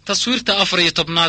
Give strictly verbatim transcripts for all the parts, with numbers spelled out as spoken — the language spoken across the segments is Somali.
تصويرتا أفري طبنات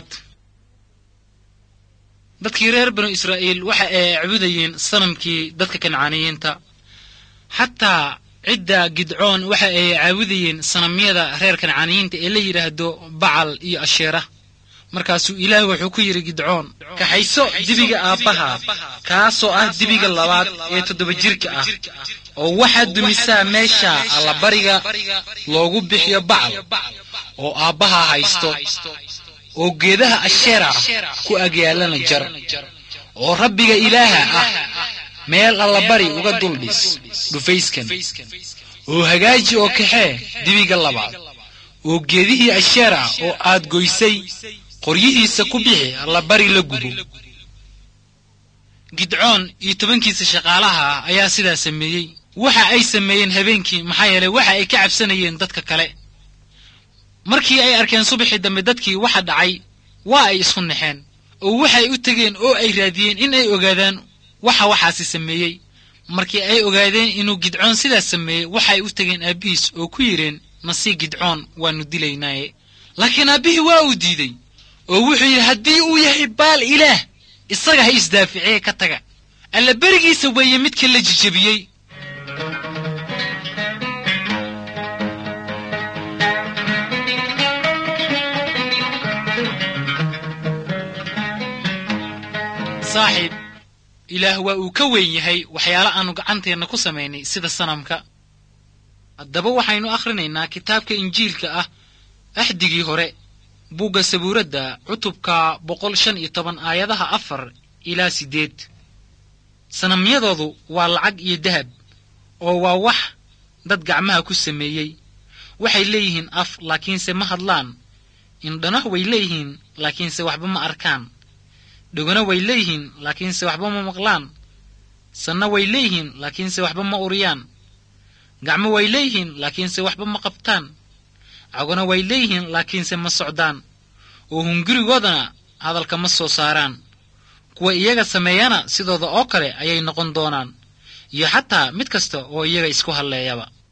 dadkii reer banu Israa'iil waxa ay caabudayeen sanamkii dadka Kancaaniyiinta hatta cidda Gidcoon waxa ay caabudayeen sanamyada reer Kancaaniyiinta ee la yiraahdo Bacal iyo Asheera markaasuu Ilaahay wuxuu ku yiri Gidcoon ka hayso dibiga aabaha kaasoo ah dibiga labaad ee toddoba jirka ah oo waxa dumisaa meesha alla bariga loogu bixiyo Bacal oo aabaha haysto oo geedaha Asheera ku agyaalana jar oo rabbiga Ilaaha ah meel alla bari uga duldhis dhufayskan oo hagaaji oo kaxee dibiga labaad oo geedihii Asheera oo aad goysay qoryihiisa ku bixi alla bari la gubo Gidcoon iyo tobankiisa shaqaalaha ayaa sidaa sameeyay waxa ay sameeyeen habeenkii maxaa yeelay waxa ay ka cabsanayeen dadka kale markii ay arkeen subaxii dambe dadkii waxa dhacay waa ay isku naxeen oo waxay u tageen oo ay raadiyeen in ay ogaadaan waxa waxaasi sameeyay markii ay ogaadeen inuu Gidcoon sidaas sameeyay waxay u tageen aabiis oo ku yireen nasi Gidcoon waanu dilaynaaye laakiin aabihi waa uu diiday oo wuxuu yiri hadii uu yahay baal ilaah isaga ha isdaaficee ka taga alla barigiisa weeye mid kale jijabiyay صاحب إله وأكوين يهي وحيالا أنو قعنتينا كساميني سيدا سنامكا الدبو وحينو آخرينينا كتابك إنجيلك أه أحدقي هوري بوغا سبوردا عطبكا بقول شن إطبان آيادها أفر إلى سيديد سنام يضادو والعق يدهب وواوح داد قعمها كساميي وحي ليهن أف لكن سمهدلان إن دناه ويليهن لكن سوحبما أركان dhugana way leeyihiin laakiin se waxba ma maqlaan sanna way leeyihiin laakiin se waxba ma uriyaan gacmo way leeyihiin laakiin se waxba ma qabtaan cagona way leeyihiin laakiin se ma socdaan oo hungurigoodana hadalka ma soo saaraan kuwa iyaga sameeyana sidooda oo kale ayay noqon doonaan iyo xataa mid kasta oo iyaga isku halleeyaba